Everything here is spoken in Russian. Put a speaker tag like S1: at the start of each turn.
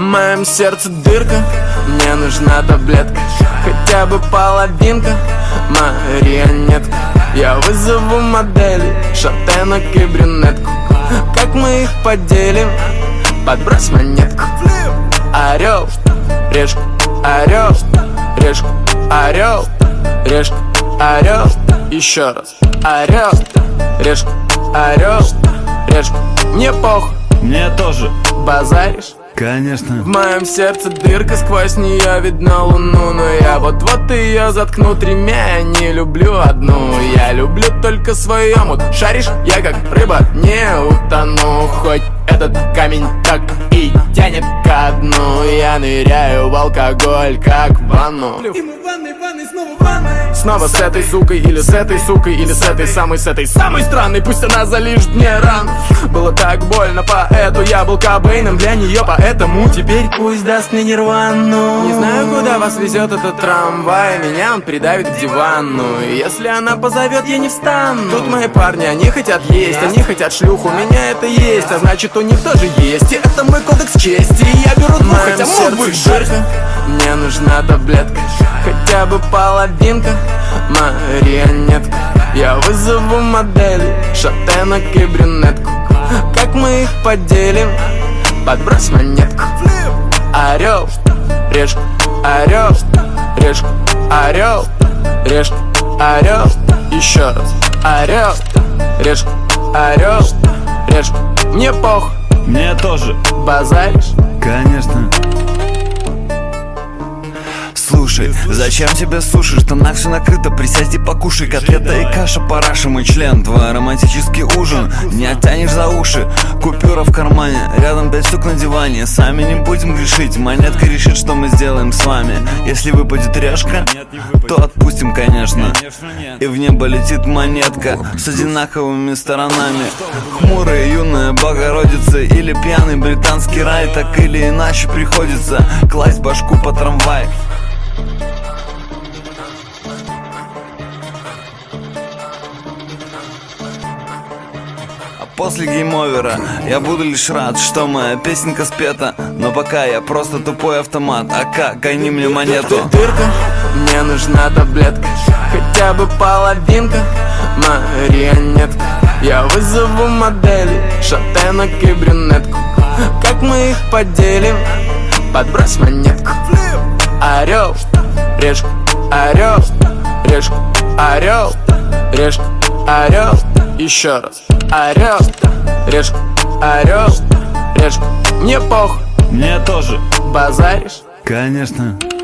S1: моем сердце дырка, мне нужна таблетка, хотя бы половинка, марионетка. Я вызову моделей, шатенок и брюнетку. Как мы их поделим? Подбрось монетку. Орел, решка, орел, решка, орел, решка, орел. Еще раз. Орел, решка, орел, решка. Мне похуй.
S2: Мне тоже.
S1: Базаришь?
S2: Конечно.
S1: В моем сердце дырка, сквозь нее видно луну. Но я вот-вот ее заткну тремя. Я не люблю одну, я люблю только свой омут. Шаришь? Я как рыба не утону. Хоть этот камень так и тянет ко дну. Я ныряю в алкоголь, как в ванну.
S3: И мы в ванной, снова в ванной.
S1: Снова с этой сукой, или с этой сукой, или с этой самой странной. Пусть она залижет мне рану. Было так больно, поэту я был Кобейном для нее, поэтому теперь пусть даст мне нирвану. Не знаю, куда вас везет этот трамвай, меня он придавит к дивану. И если она позовет, я не встану. Тут мои парни, они хотят есть, они хотят шлюху, у меня это есть, а значит у них тоже есть. И это мой кодекс чести, и я беру двух, хотя мог бы дырка. Мне нужна таблетка, хотя бы половинка, марионетка. Я вызову моделей, шатенок и брюнетку. Как мы их поделим? Подбрось монетку. Орел, решка, орел, решка, орел, решка, орел. Еще раз. Орел, решка, орел, решка. Мне похуй.
S2: Мне тоже.
S1: Базаришь?
S2: Конечно. Слушай, зачем тебе суши? В штанах все накрыто, присядь и покушай. Котлета и каша, параша, мой член. Твой романтический ужин, не оттянешь за уши. Купюра в кармане, рядом 5 штук на диване. Сами не будем грешить, монетка решит, что мы сделаем с вами. Если выпадет решка, то отпустим, конечно. И в небо летит монетка с одинаковыми сторонами. Хмурая юная Богородица или пьяный британский рай. Так или иначе приходится класть башку по трамвай. После гейм-овера я буду лишь рад, что моя песенка спета. Но пока я просто тупой автомат. АК, гони мне монету.
S1: Дырка, мне нужна таблетка, хотя бы половинка, марионетка. Я вызову модели, шатенок и брюнетку. Как мы их поделим? Подбрось монетку. Орел, решка, орел, решка, орел, решка, орел. Еще раз. Орел, решка, орел, решка. Мне похуй.
S2: Мне тоже.
S1: Базаришь?
S2: Конечно.